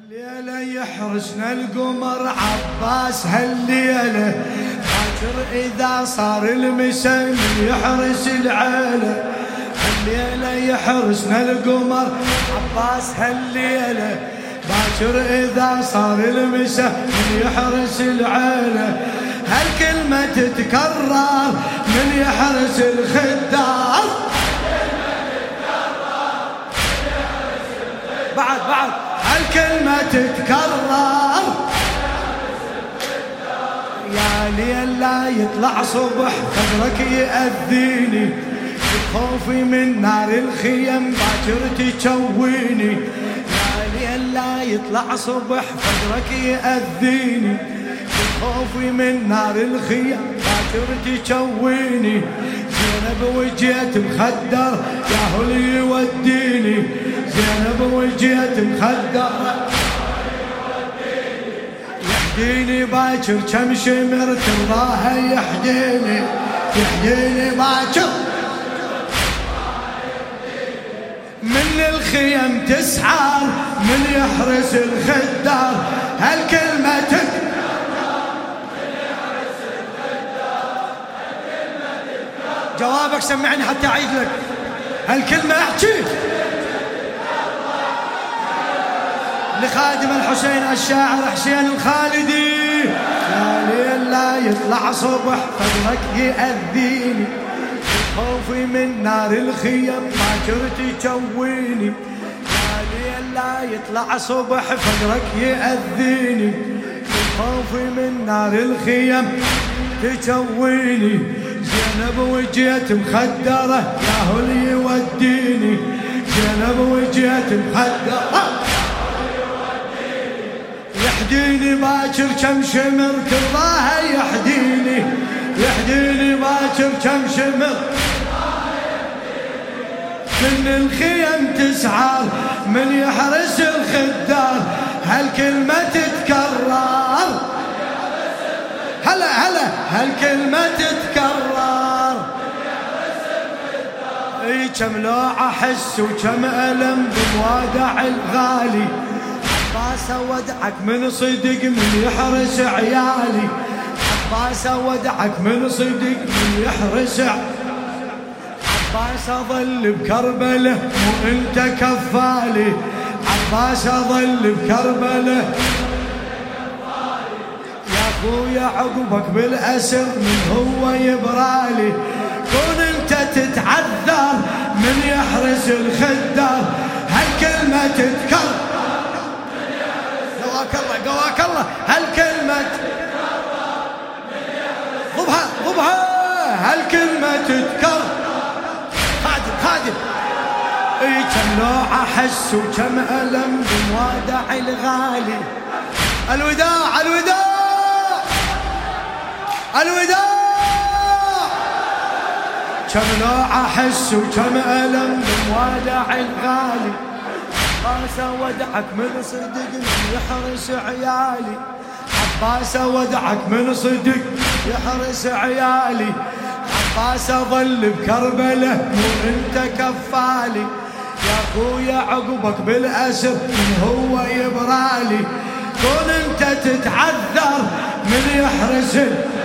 الليلة يحرسنا القمر عباس هالليلة، باكر إذا صار المساء يحرس العيلة. الليلة يحرسنا القمر عباس هالليلة، باكر إذا صار المساء يحرس العيلة. هالكلمة تتكرر من يحرس الخدار، بعد هالكلمة تتكرر. يا ليل لا يطلع صبح خبرك يأذيني، خوفي من نار الخيم باكر تجويني. يا ليل لا يطلع صبح خبرك يأذيني، خوفي من نار الخيم باكر تجويني. زينب وجيت مخدر يا هو يوديني، زينب وجيت مخدر يحديني باكر كم شمر ترضاها يحديني، يحديني باكر من الخيم تسحر من يحرس الخدار. هالكلمة جوابك سمعني حتى أعيد لك هالكلمة. احكي لخادم الحسين الشاعر حسين الخالدي. يا ليل لا يطلع صبح فضلك يأذيني، خوفي من نار الخيم باكر تجويني. يا ليل لا يطلع صبح فضلك يأذيني، خوفي من نار الخيم تجويني. زينب وجيت مخدرة يا هو اللي يوديني، زينب وجيت مخدرة يحديني باكر كم شمر ترضاها يحديني، يحديني باكر كم شمر من الخيم تسعر من يحرس الخدار. هالكلمة تتكرر، هلا هالكلمة تتكرر. اي كم لوع احس وكم ألم بموادع الغالي، عباس اودعك من صدق من يحرس عيالي، عباس اودعك من صدق من يحرس عباس اظل بكربله مو انت كفالي، عباس اظل بكربله يا عقبك بالأسر من هو يبرالي. كون انت تتعذر من يحرس الخدار. هالكلمة تتكرر من يحرس الخدار، قواك الله هالكلمة ضبها هالكلمة تتكرر. خادم اي كم لوع احس وكم ألم بموادع الغالي. الوداع كم لوع احس وكم ألم بموادع الغالي. عباس اودعك من صدق من يحرس عيالي، عباس اودعك من صدق يحرس عيالي. عباس اظل بكربله مو انت كفالي، يا اخويا عقبك بالأسر من هو يبرالي. كون انت تتعذر من يحرس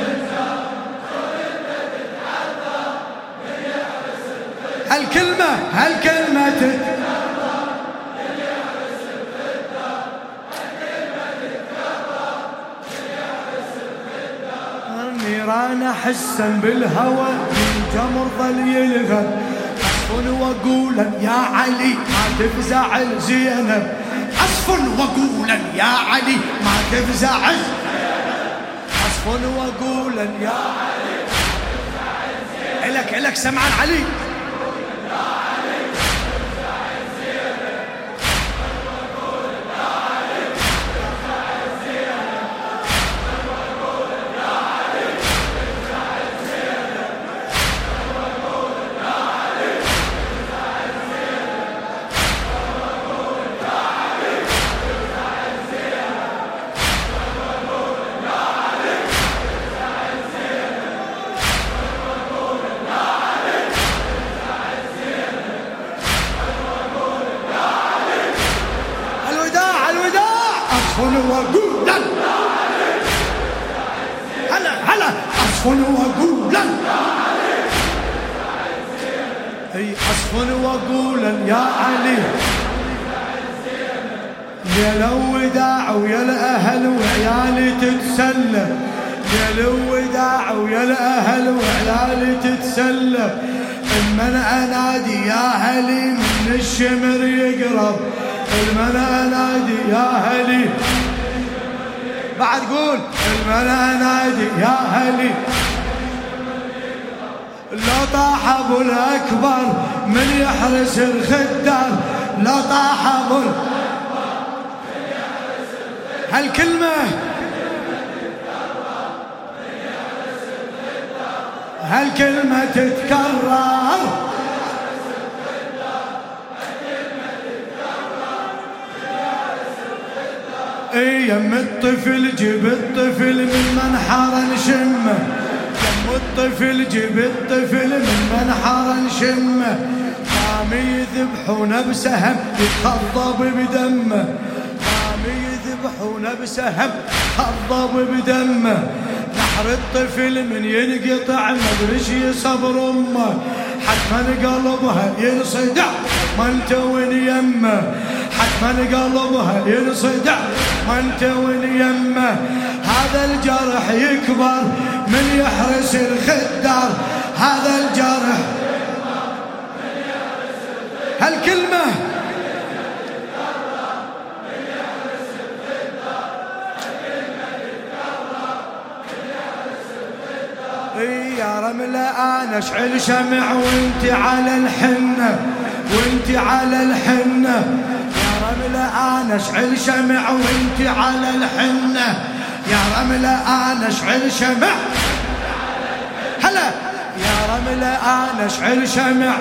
هالكلمة تتكرر من يحرس الخدار. هالكلمة تتكرر من يحرس الخدار. النيران حسا بالهوى من جمر ظل يلغب، عصف وقولا يا علي ما تفزع زينب، عصف وقولا يا علي ما تفزع زينب، عصف وقولا يا علي ما تفزع زينب. إلك سمعان علي أصفن وقولا هلا هلا أصفن وقولا اي أصفن وقولا يا علي يا الوداع ويا الأهل وعيالي تتسلى يا الوداع ويا الأهل وعيالي تتسلى المن أنادي يا هلي من الشمر يقرب المن أنادي يا هلي بعد قول المن أنادي يا هلي لو طاح ابو الاكبر من يحرس الخدار لو طاح ابو هالكلمة هالكلمة تتكرر اي يم الطفل جيب الطفل من منحر نشمه يم الطفل جيب الطفل من منحر نشمه قام يذبحونه بسهم يتخضب بدمه قام يذبحونه بسهم يتخضب بدمه نحر الطفل من ينقطع مدري شي صبر امه حتما قلبها ينصدع من تون يمه حتما قلبها ينصدع من تون يمه هذا الجرح يكبر من يحرس الخدار هذا الجرح هالكلمة يا رملة أنا أشعل شمع وانت على الحنة وانت على الحنة يا رملة أنا أشعل شمع وانت على الحنة يا رملة أنا أشعل شمع هلا يا رملة أنا أشعل شمع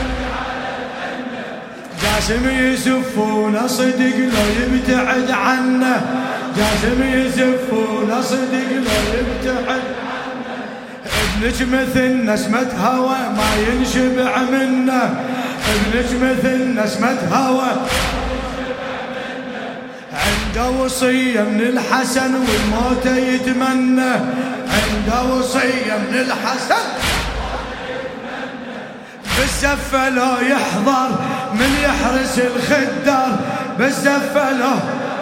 جاسم يزفون صدق لو يبتعد عنه جاسم يزفون صدق لو يبتعد ابنك مثل نسمة هوى ما ينشبع منه ابنك مثل نسمة هوى عنده وصية من الحسن والموت يتمنى عنده وصية من الحسن بالزفة لو يحضر من يحرس الخدار بالزفة لو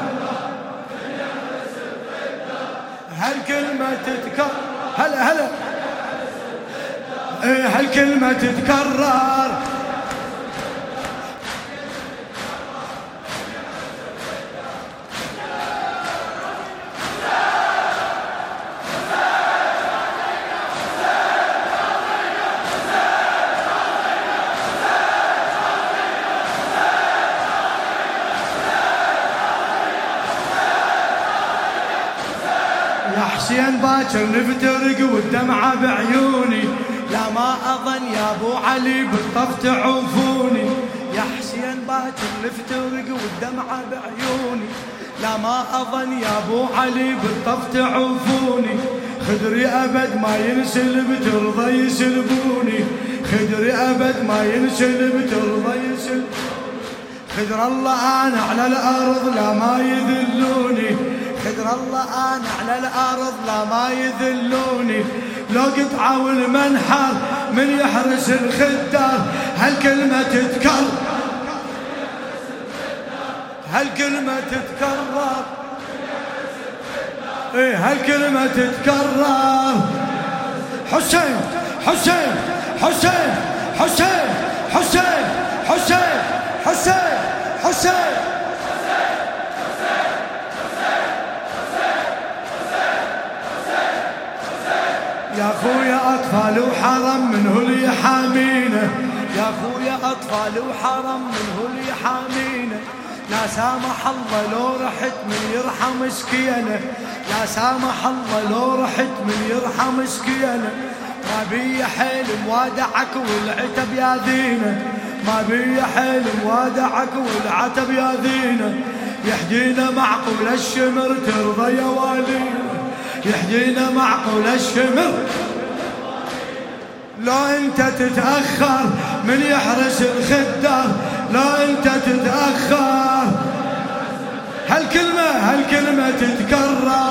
هالكلمة تتكرر هلا هلا ايه هالكلمة تتكرر يا حسين باكر نفترق والدمعة بعيوني لا ما أظن يا أبو علي بالطف تعوفوني يا حسين باكر نفترق والدمعة بعيوني لا ما أظن يا أبو علي بالطف تعوفوني خدري أبد ما ينسلب ترضى يسلبوني خدري أبد ما ينسلب ترضى يسلبوني خدر الله أنا على الأرض لا ما يذلوني خدر الله أنا على الأرض لا ما يذلوني لو قطعة والمنحر من يحرس الخدار هالكلمة تتكرر هالكلمة تتكرر ايه هالكلمة تتكرر حسين حسين حسين حسين حسين حسين حسين حسين يا خويا أطفال وحرم من هو اللي يحامينا يا خويا أطفال وحرم من هو اللي يحامينا لا سامح الله لو رحت من يرحم سكينة لا سامح الله لو رحت من يرحم سكينة ما بي حيل موادعك والعتب يا ذينا ما بي حيل موادعك والعتب يا ذينا يحدينا معقول الشمر ترضى يا والينا يحدينا معقول الشمر لو انت تتأخر من يحرس الخدار لو انت تتأخر هالكلمة تتكرر